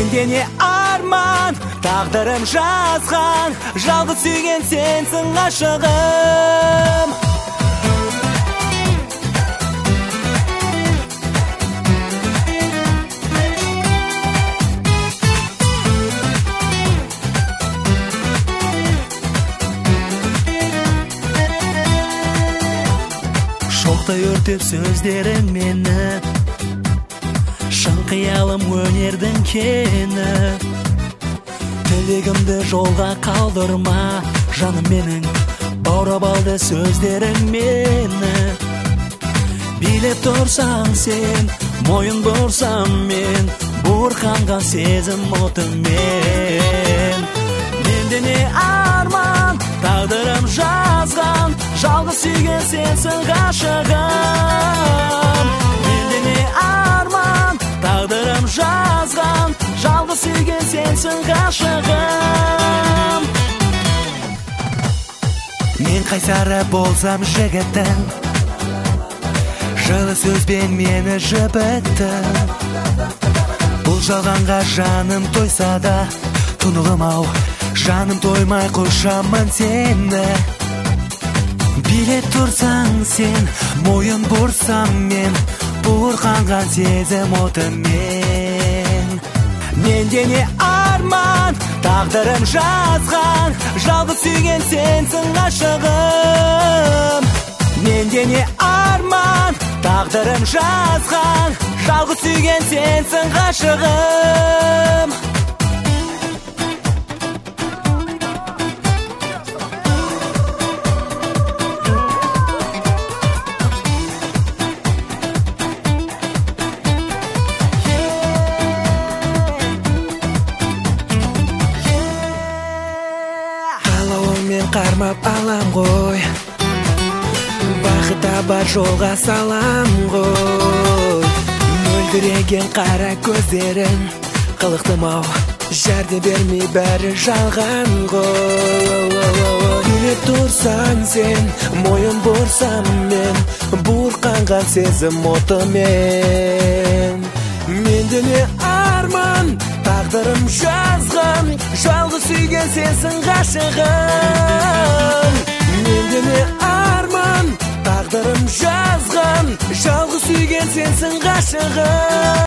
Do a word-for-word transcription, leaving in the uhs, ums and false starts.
Менде не арман, тағдырым жазған, жалғыз сүйген сенсің ғашығым. Шоқтай өртеп сөздерің мені, шын қиялым өнердің кені. Тілегімді жолға қалдырма, жаным менің, баурап алды сөздерің мені. Билеп тұрсаң сен, мойын бұрсам мен, бұрқанған сезім отымен. Менде не арман, тағдырым жазған, жалғыз сүйген сенсің ғашығым. Менде не арман, тағдырым жазған, жалғыз сүйген сенсің ғашығым. Мен қайсары болсам жігіттің, жылы сөзбен мені жібіттің. Бұл жалғанға жаным тойса да, тұнығым ау, жаным тоймай құшамын сені. Билеп тұрсаң сен, мойын бұрсам мен, бұрқанған сезім отымен. Менде не арман, тағдырым жазған, жалғыз сүйген сенсің ғашығым. Менде не арман, тағдырым жазған, жалғыз сүйген сенсің ғашығым. Қармап алам ғой, бақыта бар жолға салам ғой. Мөлдіреген қара көздерің, қылықтым ау, жәрде бермей бәрі жалған ғой. Билеп тұрсаң сен, мойын бұрсам мен, бұрқанған сезім отымен. Менде не арман, тағдырым жазған, жалғыз сүйген сенсің ғашығым. Менде не арман, тағдырым жазған, жалғыз сүйген сенсің ғашығым.